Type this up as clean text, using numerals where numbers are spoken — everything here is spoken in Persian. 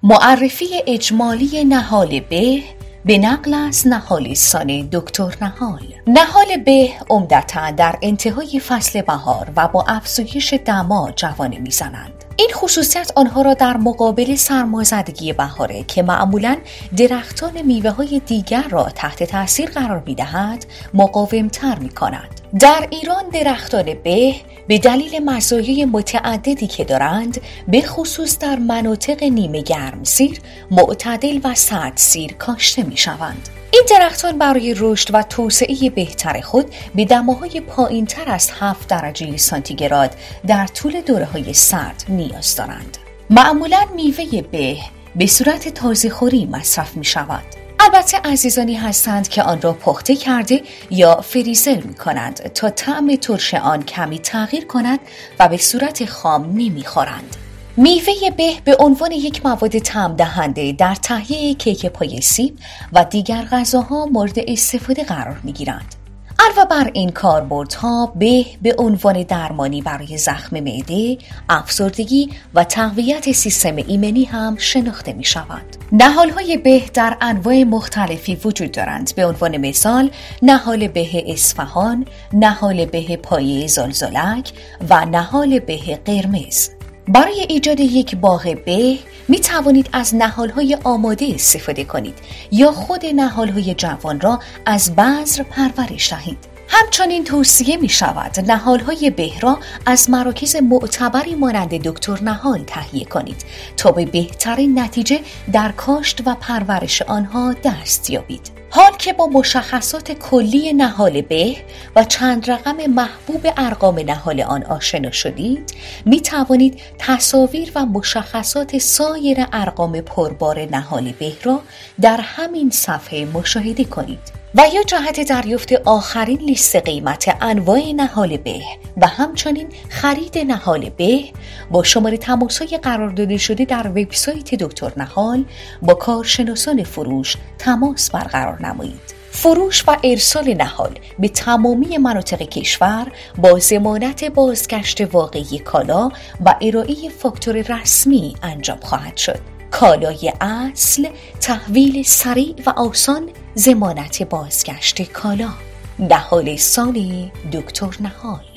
معرفی اجمالی نهال به نقل از نهال ثانی دکتر نهال. نهال به عمدتاً در انتهای فصل بهار و با افزایش دما جوانه میزنند. این خصوصیت آنها را در مقابل سرمازدگی بهاره که معمولاً درختان میوه‌های دیگر را تحت تأثیر قرار می‌دهد مقاوم‌تر می‌کند. در ایران درختان به دلیل مزایای متعددی که دارند، به خصوص در مناطق نیمه گرمسیر، معتدل و سردسیر کاشته می‌شوند. این درختان برای رشد و توسعه بهتر خود به دماهای پایین‌تر از 7 درجه سانتیگراد در طول دوره‌های سرد نیاز دارند. معمولاً میوه به صورت تازه‌خوری مصرف می‌شود. البته عزیزانی هستند که آن را پخته کرده یا فریزر می کنند تا طعم ترش آن کمی تغییر کند و به صورت خام نمی خورند. میوه به عنوان یک مواد طعم دهنده در تهیه کیک پای سیب و دیگر غذاها مورد استفاده قرار می گیرند. علاوه بر این کاربردها به عنوان درمانی برای زخم معده، افسردگی و تقویت سیستم ایمنی هم شناخته می شود. نهال‌های در انواع مختلفی وجود دارند. به عنوان مثال نهال اصفهان، نهال پایه زلزلک و نهال قرمز. برای ایجاد یک باغ می توانید از نهال‌های آماده استفاده کنید یا خود نهال‌های جوان را از بذر پرورش دهید. همچنین توصیه می شود نهال‌های را از مراکز معتبری مانند دکتر نهال تهیه کنید تا به بهترین نتیجه در کاشت و پرورش آنها دست یابید. حال که با مشخصات کلی نهال و چند رقم محبوب ارقام نهال آن آشنا شدید، می توانید تصاویر و مشخصات سایر ارقام پربار نهال را در همین صفحه مشاهده کنید. و یا جهت دریافت آخرین لیست قیمت انواع نهال و همچنین خرید نهال با شماره تماس‌های قرار داده شده در وبسایت دکتر نهال با کارشناسان فروش تماس برقرار نمایید. فروش و ارسال نهال به تمامی مناطق کشور با ضمانت بازگشت واقعی کالا و ارائه فاکتور رسمی انجام خواهد شد. کالای اصل، تحویل سریع و آسان، ضمانت بازگشت کالا. نهال ثانی دکتر نهال.